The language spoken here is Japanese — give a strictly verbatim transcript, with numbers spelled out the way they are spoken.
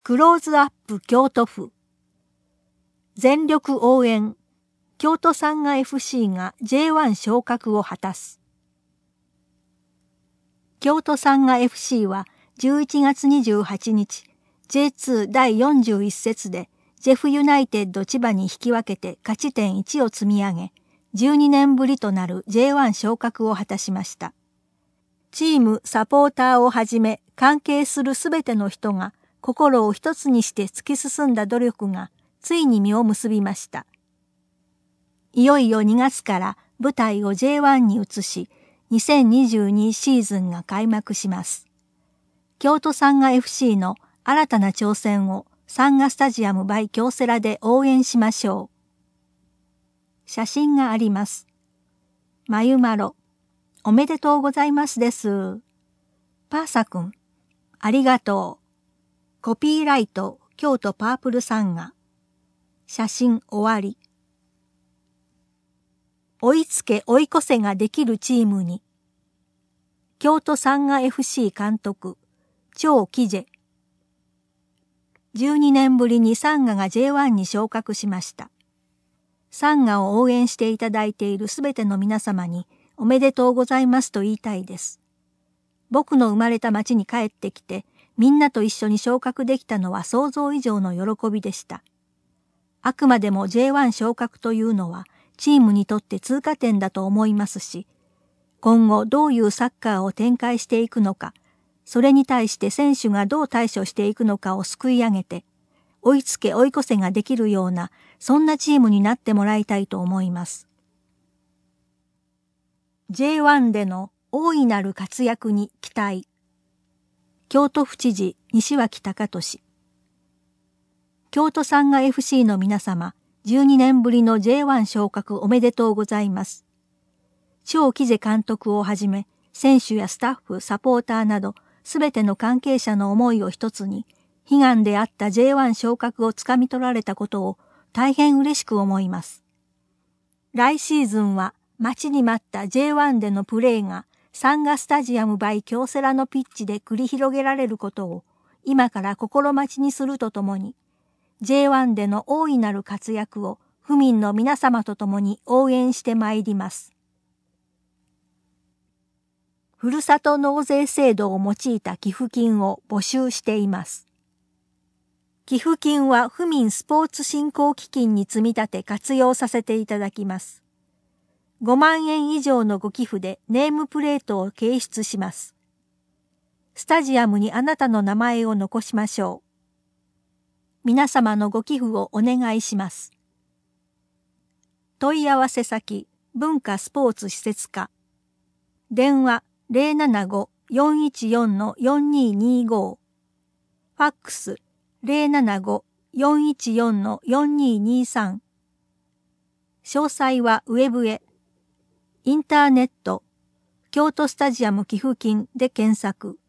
クローズアップ京都府。全力応援。京都サンガ エフシー が ジェイワン 昇格を果たす。京都サンガ エフシー はじゅういちがつにじゅうはちにち、ジェイツー だいよんじゅういち節でジェフユナイテッド千葉に引き分けて勝ち点いちを積み上げ、じゅうにねんぶりとなる ジェイワン 昇格を果たしました。チーム、サポーターをはじめ関係するすべての人が心を一つにして突き進んだ努力がついに実を結びました。いよいよにがつから舞台を ジェイワン に移し、にせんにじゅうにシーズンが開幕します。京都サンガ エフシー の新たな挑戦をサンガスタジアム by 京セラで応援しましょう。写真があります。まゆまろ、おめでとうございますです。パーサくん、ありがとう。コピーライト、京都パープルサンガ。写真終わり。追いつけ追い越せができるチームに。京都サンガ エフシー 監督、張喜ジェ。じゅうにねんぶりにサンガが ジェイワン に昇格しました。サンガを応援していただいているすべての皆様におめでとうございますと言いたいです。僕の生まれた町に帰ってきて、みんなと一緒に昇格できたのは想像以上の喜びでした。あくまでも ジェイワン 昇格というのはチームにとって通過点だと思いますし、今後どういうサッカーを展開していくのか、それに対して選手がどう対処していくのかをすくい上げて、追いつけ追い越せができるような、そんなチームになってもらいたいと思います。ジェイワン での大いなる活躍に期待。京都府知事西脇隆俊。京都サンガ エフシー の皆様、じゅうにねんぶりの ジェイワン 昇格おめでとうございます。張喜ジェ監督をはじめ、選手やスタッフ、サポーターなど、すべての関係者の思いを一つに、悲願であった ジェイワン 昇格をつかみ取られたことを大変嬉しく思います。来シーズンは待ちに待った ジェイワン でのプレーがサンガスタジアム by 京セラのピッチで繰り広げられることを今から心待ちにするとともに、ジェイワン での大いなる活躍を府民の皆様と共に応援してまいります。ふるさと納税制度を用いた寄付金を募集しています。寄付金は府民スポーツ振興基金に積み立て活用させていただきます。ごまんえん以上のご寄付でネームプレートを掲出します。スタジアムにあなたの名前を残しましょう。皆様のご寄付をお願いします。問い合わせ先、文化スポーツ施設課。電話 ゼロななご よんいちよん よんににご。ファックス ゼロななご よんいちよん よんににさん。詳細はウェブへ。インターネット、京都スタジアム寄付金で検索。